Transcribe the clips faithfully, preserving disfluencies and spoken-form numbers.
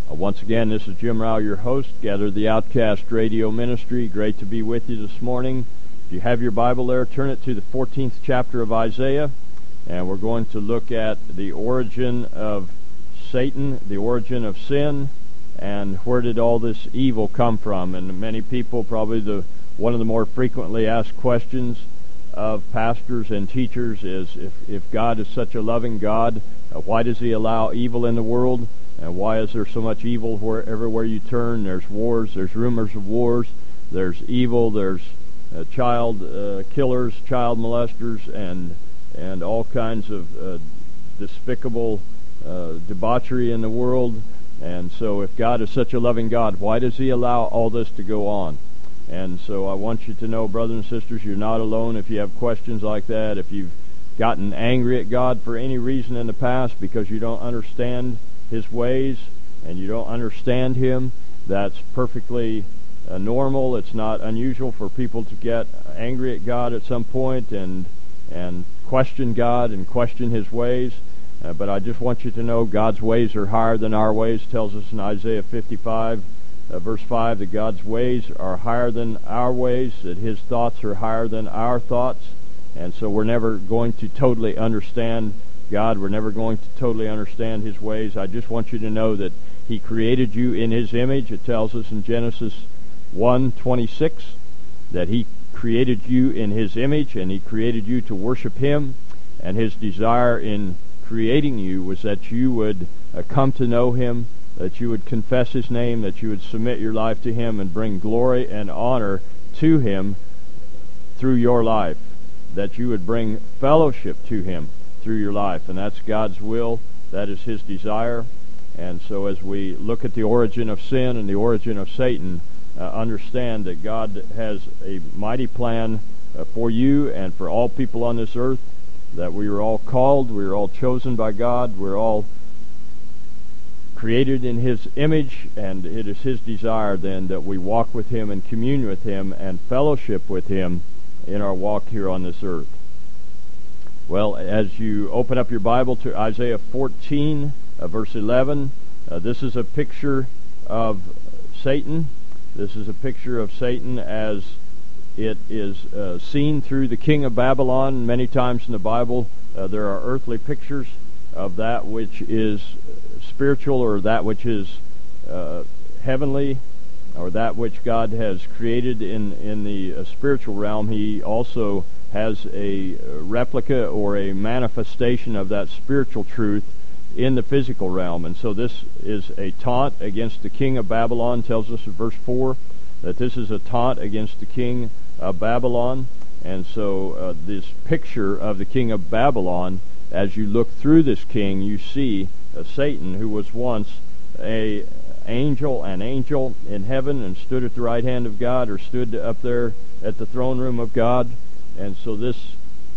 Uh, once again, this is Jim Rao, your host, Gather the Outcast Radio Ministry. Great to be with you this morning. If you have your Bible there, turn it to the fourteenth chapter of Isaiah, and we're going to look at the origin of Satan, the origin of sin, and where did all this evil come from. And many people, probably the one of the more frequently asked questions of pastors and teachers is, if, if God is such a loving God, uh, why does he allow evil in the world? And why is there so much evil where everywhere you turn? There's wars, there's rumors of wars, there's evil, there's uh, child uh, killers, child molesters, and and all kinds of uh, despicable uh, debauchery in the world. And so if God is such a loving God, why does he allow all this to go on? And so I want you to know, brothers and sisters, you're not alone if you have questions like that. If you've gotten angry at God for any reason in the past because you don't understand his ways and you don't understand him, that's perfectly uh, normal. It's not unusual for people to get angry at God at some point and and question God and question his ways. Uh, but I just want you to know God's ways are higher than our ways. It tells us in Isaiah fifty-five, uh, verse five, that God's ways are higher than our ways, that his thoughts are higher than our thoughts. And so we're never going to totally understand God. We're never going to totally understand his ways. I just want you to know that he created you in his image. It tells us in Genesis one twenty-six that he created you in his image, and he created you to worship him. And his desire in creating you was that you would uh, come to know him, that you would confess his name, that you would submit your life to him and bring glory and honor to him through your life, that you would bring fellowship to him through your life. And that's God's will. That is his desire. And so as we look at the origin of sin and the origin of Satan, uh, understand that God has a mighty plan uh, for you and for all people on this earth, that we are all called, we are all chosen by God, we're all created in his image, and it is his desire then that we walk with him and commune with him and fellowship with him in our walk here on this earth. Well, as you open up your Bible to Isaiah fourteen, uh, verse eleven, uh, this is a picture of Satan. This is a picture of Satan as it is uh, seen through the king of Babylon. Many times in the Bible, uh, there are earthly pictures of that which is spiritual, or that which is uh, heavenly, or that which God has created in, in the uh, spiritual realm. He also has a replica or a manifestation of that spiritual truth in the physical realm. And so this is a taunt against the king of Babylon. Tells us in verse four that this is a taunt against the king of Babylon. And so uh, this picture of the king of Babylon, as you look through this king, you see uh, Satan, who was once a angel, an angel in heaven, and stood at the right hand of God, or stood up there at the throne room of God. And so this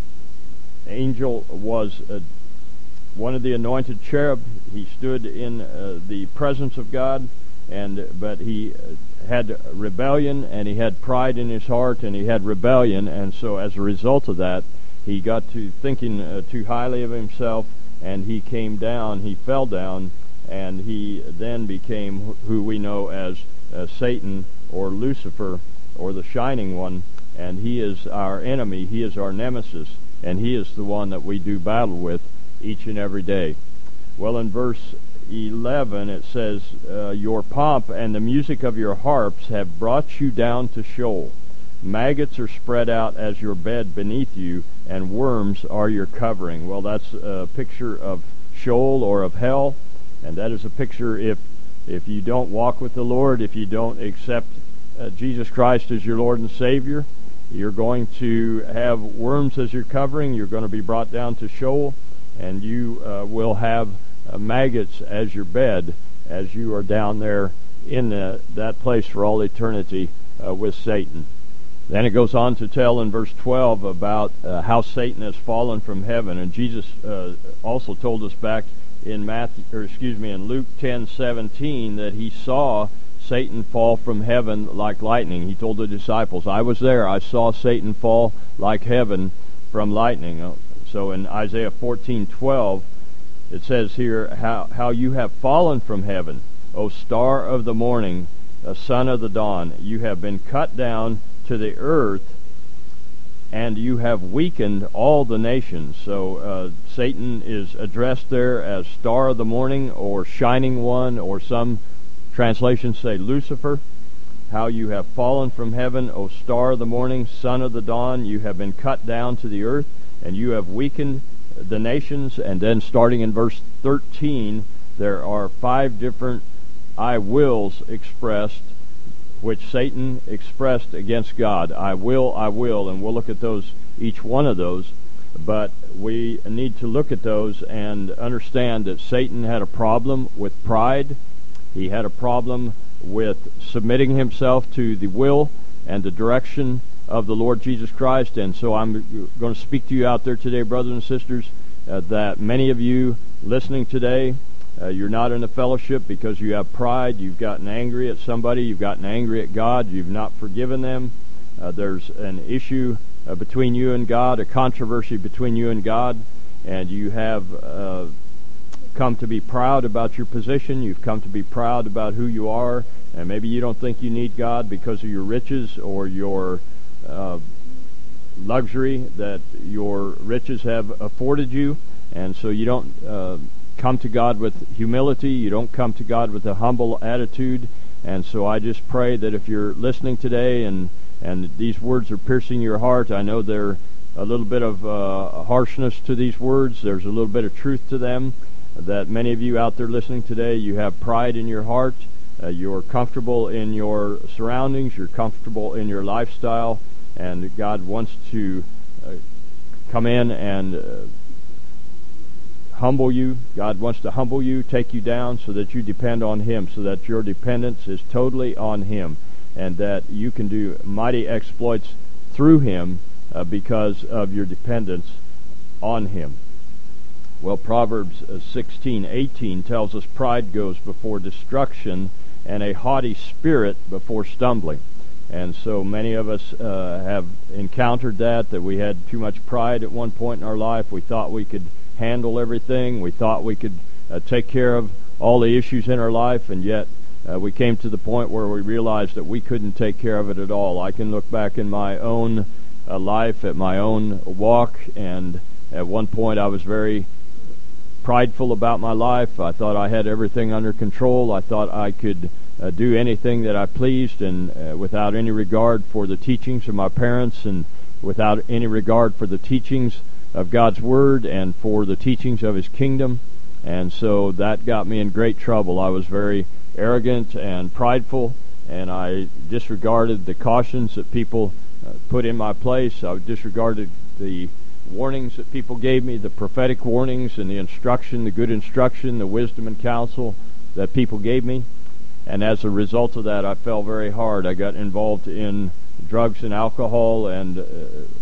angel was uh, one of the anointed cherub. He stood in uh, the presence of God, and but he had rebellion, and he had pride in his heart, and he had rebellion. And so as a result of that, he got to thinking uh, too highly of himself, and he came down, he fell down, and he then became who we know as uh, Satan, or Lucifer, or the Shining One. And he is our enemy, he is our nemesis, and he is the one that we do battle with each and every day. Well, in verse eleven it says, uh, your pomp and the music of your harps have brought you down to Sheol. Maggots are spread out as your bed beneath you, and worms are your covering. Well, that's a picture of Sheol, or of hell, and that is a picture if if you don't walk with the Lord, if you don't accept uh, Jesus Christ as your Lord and Savior, you're going to have worms as your covering. You're going to be brought down to Sheol, and you uh, will have uh, maggots as your bed as you are down there in the, that place for all eternity uh, with Satan. Then it goes on to tell in verse twelve about uh, how Satan has fallen from heaven, and Jesus uh, also told us back in Matthew, or excuse me, in Luke ten seventeen, that he saw Satan fall from heaven like lightning. He told the disciples, I was there, I saw Satan fall like heaven from lightning. So in Isaiah fourteen twelve, it says here, how, how you have fallen from heaven, O star of the morning, a son of the dawn. You have been cut down to the earth, and you have weakened all the nations. So uh, Satan is addressed there as star of the morning, or shining one, or some translations say Lucifer. How you have fallen from heaven, O star of the morning, son of the dawn. You have been cut down to the earth, and you have weakened the nations. And then starting in verse thirteen, there are five different I wills expressed, which Satan expressed against God. I will, I will, and we'll look at those, each one of those. But we need to look at those and understand that Satan had a problem with pride. He had a problem with submitting himself to the will and the direction of the Lord Jesus Christ. And so I'm going to speak to you out there today, brothers and sisters, uh, that many of you listening today, uh, you're not in a fellowship because you have pride. You've gotten angry at somebody. You've gotten angry at God. You've not forgiven them. Uh, there's an issue uh, between you and God, a controversy between you and God, and you have uh, come to be proud about your position. You've come to be proud about who you are, and maybe you don't think you need God because of your riches or your uh, luxury that your riches have afforded you, and so you don't uh, come to God with humility. You don't come to God with a humble attitude. And so I just pray that if you're listening today and and these words are piercing your heart, I know there a little bit of uh, harshness to these words. There's a little bit of truth to them. That many of you out there listening today, you have pride in your heart. Uh, you're comfortable in your surroundings. You're comfortable in your lifestyle. And God wants to uh, come in and uh, humble you. God wants to humble you, take you down so that you depend on Him, so that your dependence is totally on Him, and that you can do mighty exploits through Him uh, because of your dependence on Him. Well, Proverbs sixteen eighteen tells us pride goes before destruction and a haughty spirit before stumbling. And so many of us uh, have encountered that, that we had too much pride at one point in our life. We thought we could handle everything. We thought we could uh, take care of all the issues in our life, and yet uh, we came to the point where we realized that we couldn't take care of it at all. I can look back in my own uh, life, at my own walk, and at one point I was very prideful about my life. I thought I had everything under control. I thought I could uh, do anything that I pleased, and uh, without any regard for the teachings of my parents, and without any regard for the teachings of God's Word and for the teachings of His kingdom. And so that got me in great trouble. I was very arrogant and prideful, and I disregarded the cautions that people uh, put in my place. I disregarded the warnings that people gave me, the prophetic warnings and the instruction, the good instruction, the wisdom and counsel that people gave me. And as a result of that, I fell very hard. I got involved in drugs and alcohol and uh,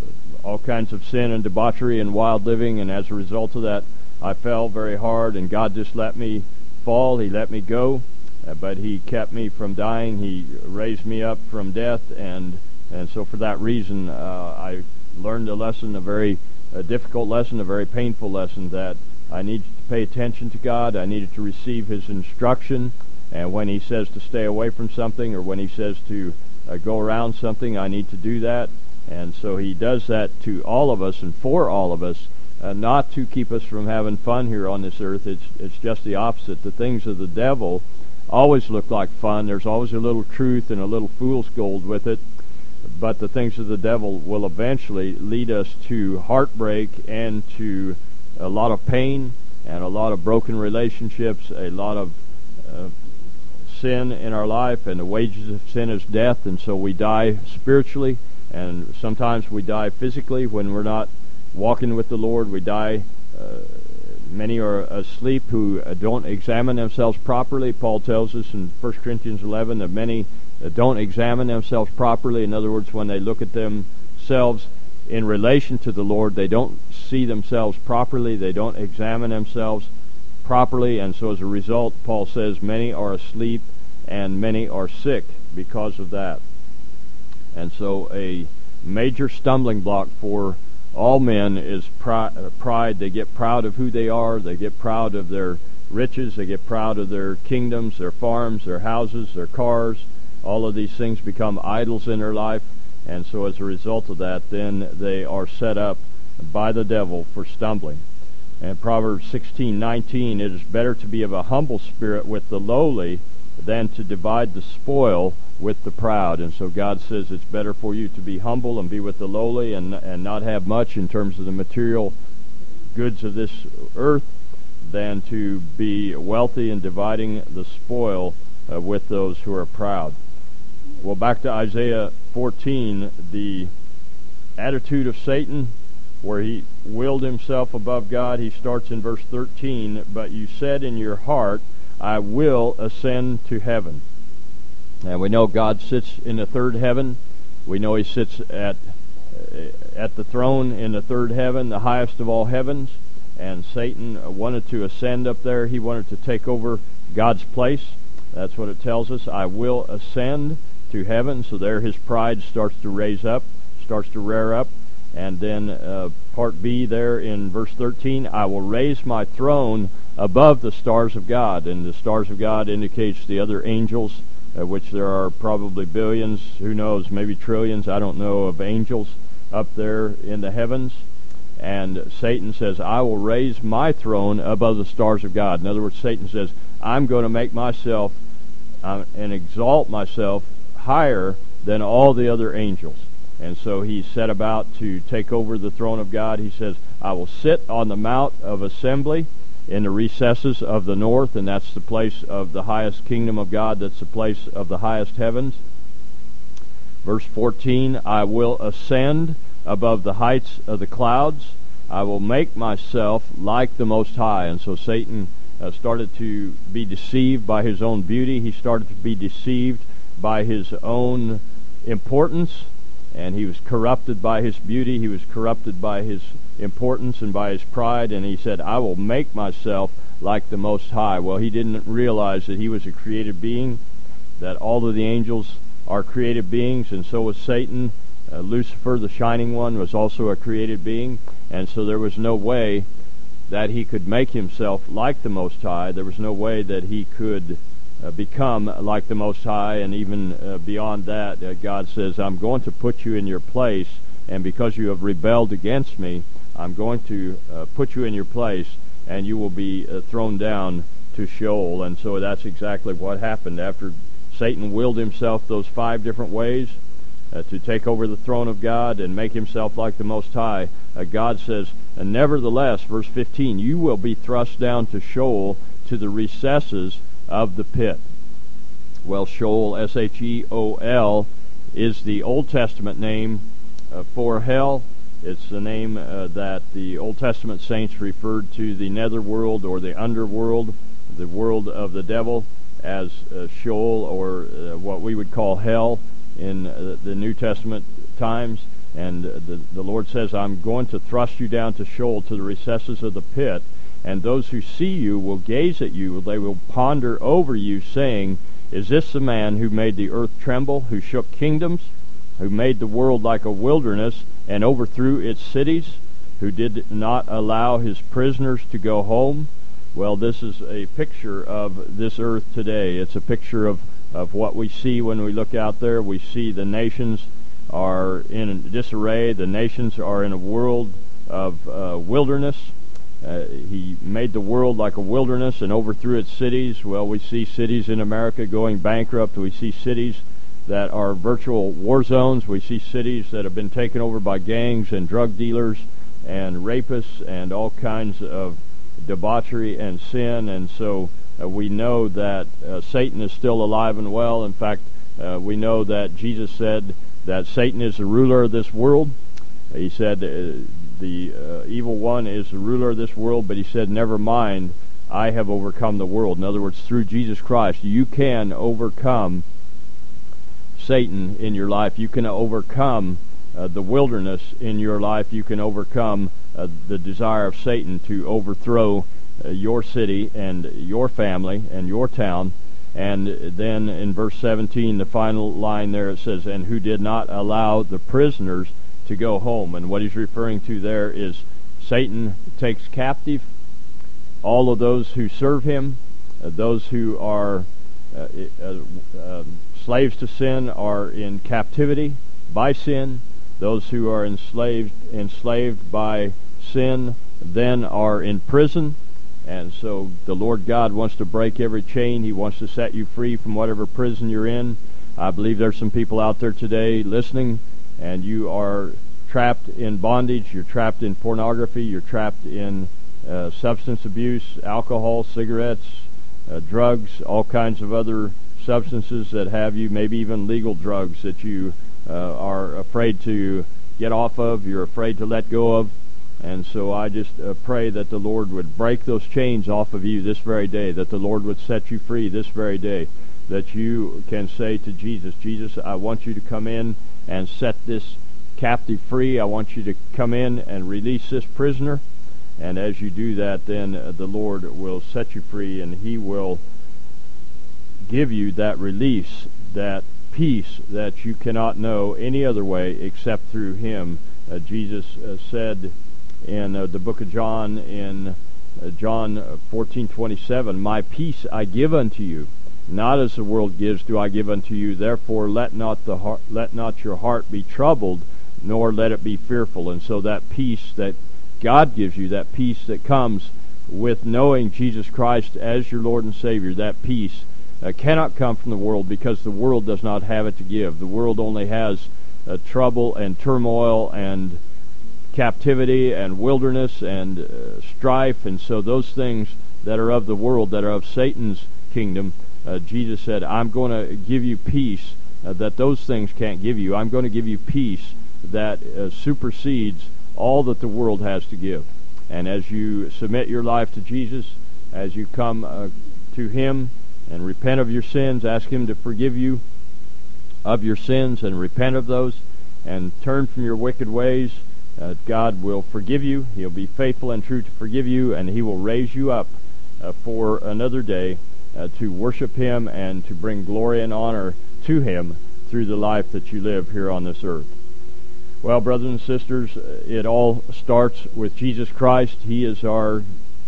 all kinds of sin and debauchery and wild living, and as a result of that, I fell very hard, and God just let me fall. He let me go, uh, but He kept me from dying. He raised me up from death, and and so for that reason, uh, I learned a lesson, a very a difficult lesson, a very painful lesson, that I needed to pay attention to God. I needed to receive His instruction, and when He says to stay away from something, or when He says to uh, go around something, I need to do that. And so He does that to all of us and for all of us, uh, not to keep us from having fun here on this earth. It's it's just the opposite. The things of the devil always look like fun. There's always a little truth and a little fool's gold with it. But the things of the devil will eventually lead us to heartbreak and to a lot of pain and a lot of broken relationships, a lot of uh, sin in our life, and the wages of sin is death. And so we die spiritually, and sometimes we die physically when we're not walking with the Lord. We die. Uh, many are asleep who uh, don't examine themselves properly. Paul tells us in First Corinthians eleven that many uh, don't examine themselves properly. In other words, when they look at themselves in relation to the Lord, they don't see themselves properly. They don't examine themselves properly, and so as a result, Paul says, many are asleep and many are sick because of that. And so a major stumbling block for all men is pride. They get proud of who they are. They get proud of their riches. They get proud of their kingdoms, their farms, their houses, their cars. All of these things become idols in their life. And so as a result of that, then they are set up by the devil for stumbling. And Proverbs sixteen nineteen, it is better to be of a humble spirit with the lowly than to divide the spoil with the proud. And so God says it's better for you to be humble and be with the lowly and and not have much in terms of the material goods of this earth than to be wealthy and dividing the spoil uh, with those who are proud. Well, back to Isaiah fourteen, the attitude of Satan, where he willed himself above God. He starts in verse thirteen, but you said in your heart, I will ascend to heaven. And we know God sits in the third heaven. We know he sits at at the throne in the third heaven, the highest of all heavens. And Satan wanted to ascend up there. He wanted to take over God's place. That's what it tells us. I will ascend to heaven. So there his pride starts to raise up, starts to rear up. And then uh, part B there in verse thirteen, I will raise my throne above the stars of God. And the stars of God indicates the other angels, uh, which there are probably billions, who knows, maybe trillions, I don't know, of angels up there in the heavens. And Satan says, I will raise my throne above the stars of God. In other words, Satan says, I'm going to make myself uh, and exalt myself higher than all the other angels. And so he set about to take over the throne of God. He says, I will sit on the Mount of Assembly in the recesses of the north, and that's the place of the highest kingdom of God. That's the place of the highest heavens. Verse fourteen, I will ascend above the heights of the clouds. I will make myself like the Most High. And so Satan uh, started to be deceived by his own beauty. He started to be deceived by his own importance. And he was corrupted by his beauty. He was corrupted by his importance and by his pride. And he said, I will make myself like the Most High. Well, he didn't realize that he was a created being, that all of the angels are created beings, and so was Satan. Uh, Lucifer, the shining one, was also a created being. And so there was no way that he could make himself like the Most High. There was no way that he could Uh, become like the Most High. And even uh, beyond that, uh, God says, I'm going to put you in your place, and because you have rebelled against me, I'm going to uh, put you in your place, and you will be uh, thrown down to Sheol. And so that's exactly what happened. After Satan willed himself those five different ways uh, to take over the throne of God and make himself like the Most High, uh, God says, and nevertheless, verse fifteen, you will be thrust down to Sheol, to the recesses of the pit. Well, Sheol, S H E O L, is the Old Testament name uh, for hell. It's the name uh, that the Old Testament saints referred to the netherworld or the underworld, the world of the devil, as uh, Sheol, or uh, what we would call hell in uh, the New Testament times. And uh, the, the Lord says, I'm going to thrust you down to Sheol, to the recesses of the pit. And those who see you will gaze at you. They will ponder over you, saying, is this the man who made the earth tremble, who shook kingdoms, who made the world like a wilderness, and overthrew its cities, who did not allow his prisoners to go home? Well, this is a picture of this earth today. It's a picture of, of what we see when we look out there. We see the nations are in disarray. The nations are in a world of uh, wilderness. Uh, he made the world like a wilderness and overthrew its cities. Well, we see cities in America going bankrupt. We see cities that are virtual war zones. We see cities that have been taken over by gangs and drug dealers and rapists and all kinds of debauchery and sin. And so uh, we know that uh, Satan is still alive and well. In fact, uh, we know that Jesus said that Satan is the ruler of this world. He said uh, the uh, evil one is the ruler of this world, but he said, never mind, I have overcome the world. In other words, through Jesus Christ, you can overcome Satan in your life. You can overcome uh, the wilderness in your life. You can overcome uh, the desire of Satan to overthrow uh, your city and your family and your town. And then in verse seventeen, the final line there, it says, and who did not allow the prisoners to go home. And what he's referring to there is Satan takes captive all of those who serve him, uh, those who are uh, uh, uh, slaves to sin are in captivity by sin. Those who are enslaved enslaved by sin then are in prison. And so the Lord God wants to break every chain. He wants to set you free from whatever prison you're in. I believe there's some people out there today listening, and you are trapped in bondage. You're trapped in pornography. You're trapped in uh, substance abuse, alcohol, cigarettes, uh, drugs, all kinds of other substances that have you, maybe even legal drugs that you uh, are afraid to get off of, you're afraid to let go of. And so I just uh, pray that the Lord would break those chains off of you this very day, that the Lord would set you free this very day, that you can say to Jesus, Jesus, I want you to come in and set this captive free. I want you to come in and release this prisoner. And as you do that, then uh, the Lord will set you free, and he will give you that release, that peace that you cannot know any other way except through him. Uh, Jesus uh, said in uh, the book of John, in uh, John fourteen twenty-seven, my peace I give unto you, not as the world gives do I give unto you. Therefore let not the heart, let not your heart be troubled, nor let it be fearful. And so that peace that God gives you, that peace that comes with knowing Jesus Christ as your Lord and Savior, that peace uh, cannot come from the world, because the world does not have it to give. The world only has uh, trouble and turmoil and captivity and wilderness and uh, strife. And so those things that are of the world, that are of Satan's kingdom, uh, Jesus said, I'm going to give you peace uh, that those things can't give you. I'm going to give you peace that uh, supersedes all that the world has to give. And as you submit your life to Jesus, as you come uh, to him and repent of your sins, ask him to forgive you of your sins and repent of those and turn from your wicked ways, Uh, God will forgive you. He'll be faithful and true to forgive you, and he will raise you up uh, for another day uh, to worship him and to bring glory and honor to him through the life that you live here on this earth. Well, brothers and sisters, it all starts with Jesus Christ. He is our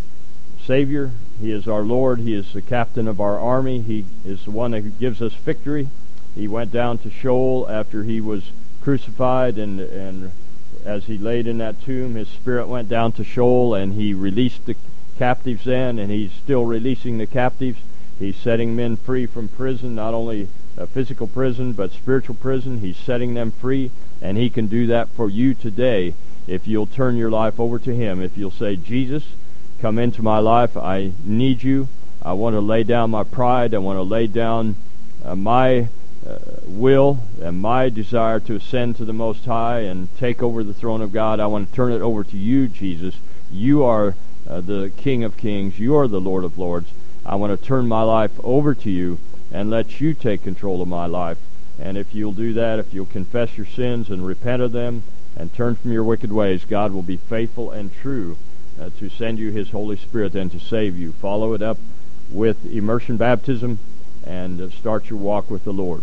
Savior. He is our Lord. He is the captain of our army. He is the one that gives us victory. He went down to Sheol after he was crucified, and and as he laid in that tomb, his spirit went down to Sheol, and he released the captives then, and he's still releasing the captives. He's setting men free from prison, not only a physical prison, but spiritual prison. He's setting them free, and he can do that for you today if you'll turn your life over to him. If you'll say, Jesus, come into my life. I need you. I want to lay down my pride. I want to lay down uh, my Uh, will and my desire to ascend to the Most High and take over the throne of God. I want to turn it over to you, Jesus. You are uh, the King of Kings. You are the Lord of Lords. I want to turn my life over to you and let you take control of my life. And if you'll do that, if you'll confess your sins and repent of them and turn from your wicked ways, God will be faithful and true uh, to send you his Holy Spirit and to save you. Follow it up with immersion baptism and uh, start your walk with the Lord.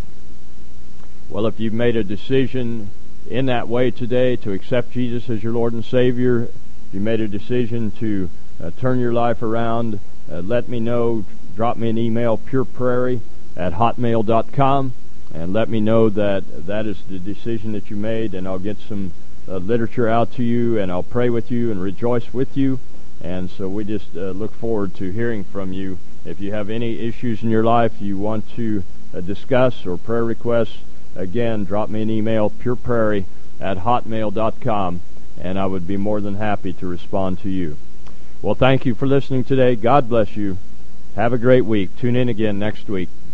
Well, if you've made a decision in that way today to accept Jesus as your Lord and Savior, if you made a decision to uh, turn your life around, uh, let me know. Drop me an email, pure prairie at hotmail dot com, and let me know that that is the decision that you made, and I'll get some uh, literature out to you, and I'll pray with you and rejoice with you. And so we just uh, look forward to hearing from you. If you have any issues in your life you want to uh, discuss or prayer requests, again, drop me an email, pure prairie at hotmail dot com, and I would be more than happy to respond to you. Well, thank you for listening today. God bless you. Have a great week. Tune in again next week.